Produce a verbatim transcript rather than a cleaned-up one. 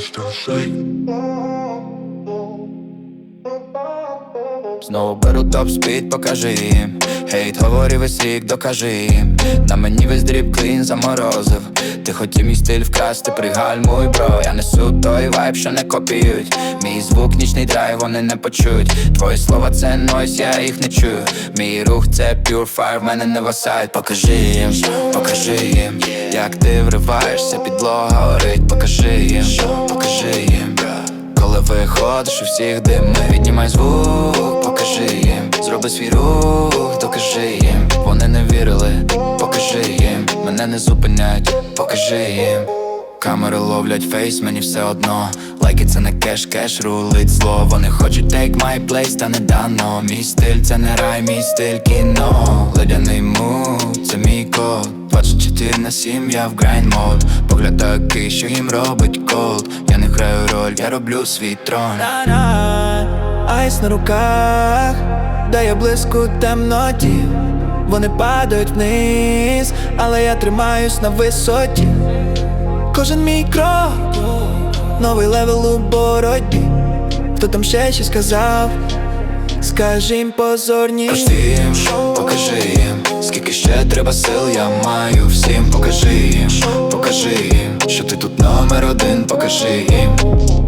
Знову беру топ-спід, покажи їм. Хейт говорив весь рік, докажи їм. На мені весь дріб клін заморозив. Ти хотів мій стиль вкрасти, пригальмуй, бро. Я несу той вайб, що не копіюють. Мій звук, нічний драйв, вони не почують. Твої слова це нойс, я їх не чую. Мій рух це pure fire, в мене не васайт. Покажи їм, покажи їм, як ти вриваєшся, підлога горить. Покажи їм, покажи їм. Коли виходиш, у всіх дими, піднімай звук, покажи їм. Зроби свій рух, докажи їм. Вони не вірили, покажи їм. Мене не зупинять, покажи їм. Камери ловлять фейс, мені все одно. Лайки це не кеш, кеш рулить зло. Вони хочуть take my place, та не дано. Мій стиль це не рай, мій стиль кіно. Ледяний муд, це мій код. двадцять чотири на сім, я в грайнд мод. Погляд такий, що їм робить колд. Я не граю роль, я роблю свій трон. Айс на руках, дає блиску темноті. Вони падають вниз, але я тримаюсь на висоті. Кожен мій крок, новий левел у боротьбі. Хто там ще щось сказав, скажи їм позорні. Прости їм, покажи їм, скільки ще треба сил я маю всім. Покажи їм, покажи їм, що ти тут номер один, покажи їм.